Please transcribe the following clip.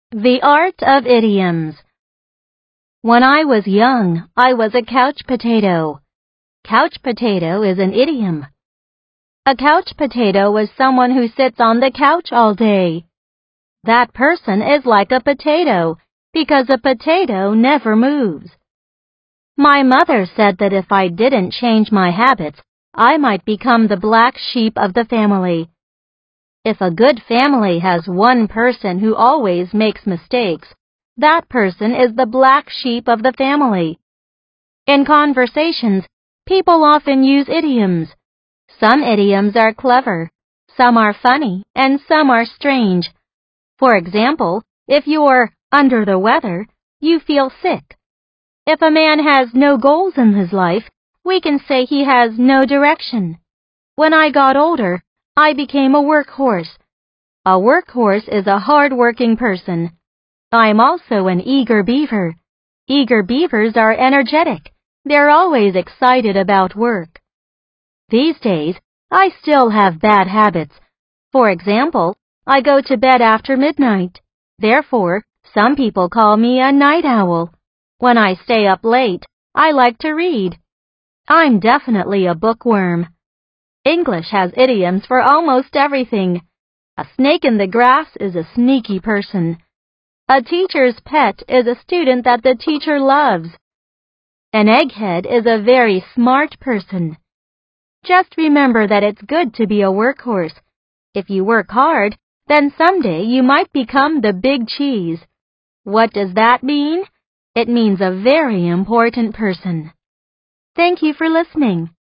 The Art of Idioms. When I was young, I was a couch potato. Couch potato is an idiom. A couch potato is someone who sits on the couch all day. That person is like a potato because a potato never moves. My mother said that if I didn't change my habits, I might become the black sheep of the family. If a good family has one person who always makes mistakes, that person is the black sheep of the family. In conversations, people often use idioms. Some idioms are clever, some are funny, and some are strange. For example, if you're under the weather, you feel sick. If a man has no goals in his life, we can say he has no direction. When I got older, I became a workhorse. A workhorse is a hard-working person. I'm also an eager beaver. Eager beavers are energetic. They're always excited about work. These days, I still have bad habits. For example, I go to bed after midnight. Therefore, some people call me a night owl. When I stay up late, I like to read. I'm definitely a bookworm. English has idioms for almost everything. A snake in the grass is a sneaky person. A teacher's pet is a student that the teacher loves. An egghead is a very smart person. Just remember that it's good to be a workhorse. If you work hard, then someday you might become the big cheese. What does that mean? It means a very important person. Thank you for listening.